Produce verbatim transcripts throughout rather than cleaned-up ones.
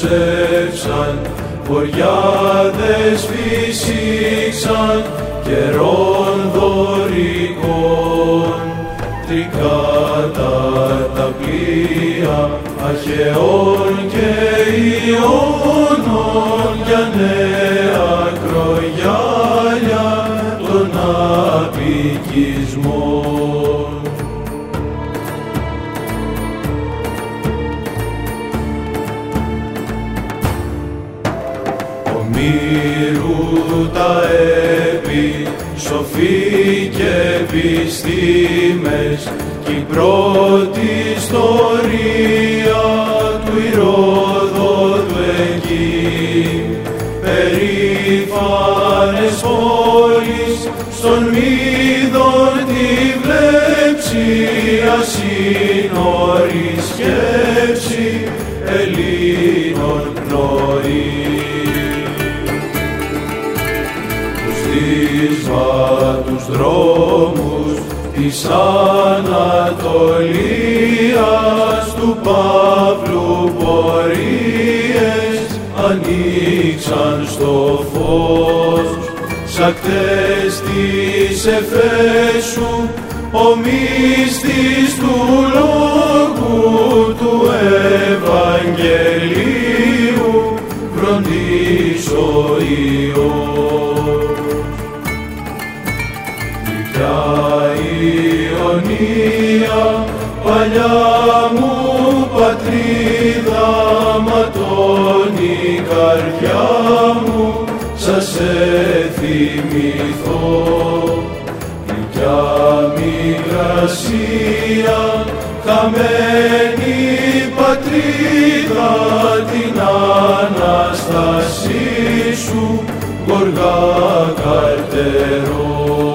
προσέψαν, βοριάδες φυσήξαν, καιρών δωρικών. Τρικάτα τα πλοία Αχαιών και Ιώνων, για νέα κρογιάλια των απικισμών. Ομήρου τα έπι, σοφοί και επιστήμες, κι η πρώτη ιστορία του Ηρόδοτου εκεί. Περήφανες πόλεις στον Μήδον τη βλέψη, ασύνορη σκέψη Ελλήνων πνοή. Τους δρόμους της Ανατολίας του Παύλου πορείες ανοίξαν στο φως. Σ' ακτές της Εφέσου ο μύστης του λόγου του Ευαγγελίου φροντίσει ο Υιός. Ιωνία, παλιά μου πατρίδα, ματώνει η καρδιά μου, σας θυμηθώ. Γλυκιά Μικρασία, χαμένη πατρίδα, την Ανάστασή σου γοργά καρτερώ.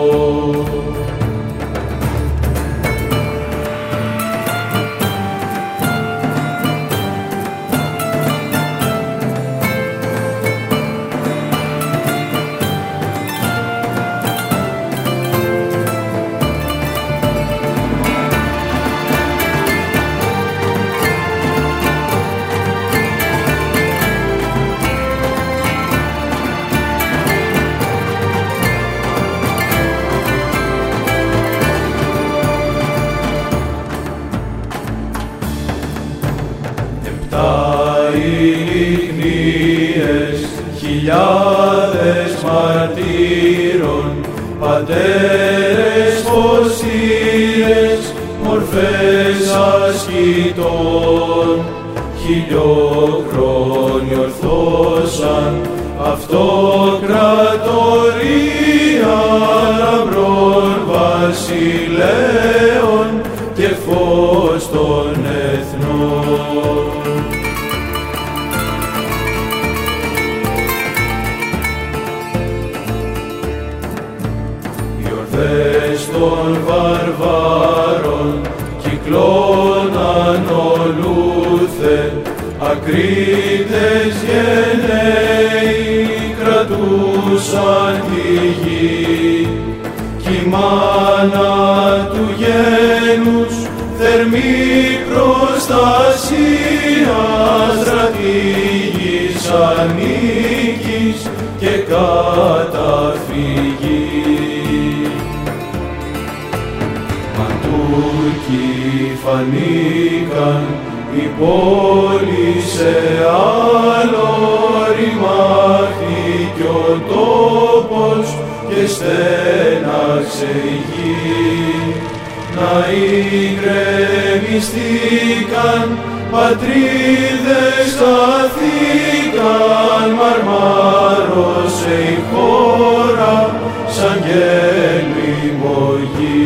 Χιλιάδες μαρτύρων, πατέρες φωσίες, μορφές ασκητών, χιλιόχρονοι ορθώσαν αυτοκρατορία λαμπρών βασιλέων και φως των εθνών. Των βαρβάρων κυκλώναν ολούθε, ακρίτες γενναίοι κρατούσαν τη γη. Κι η μάνα του γένους θερμή προστασία στρατήγησαν νίκης και καταφυγή. Τούρκοι φανήκαν η πόλη σε άλλο ρημάχθηκε ο τόπος και στέναξε η γη. Να ηρεμιστήκαν πατρίδες σταθήκαν, μαρμάρωσε η χώρα σαν γελοιμωγή.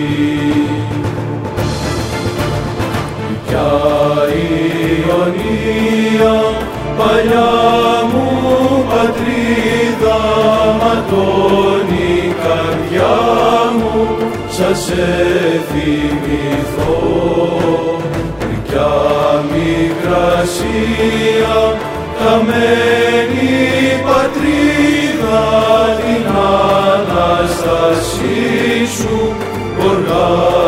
Ιωνία, παλιά μου πατρίδα, ματώνει η καρδιά μου, σας θυμηθώ. Γλυκιά Μικρασία, χαμένη πατρίδα, την Ανάστασή σου γοργά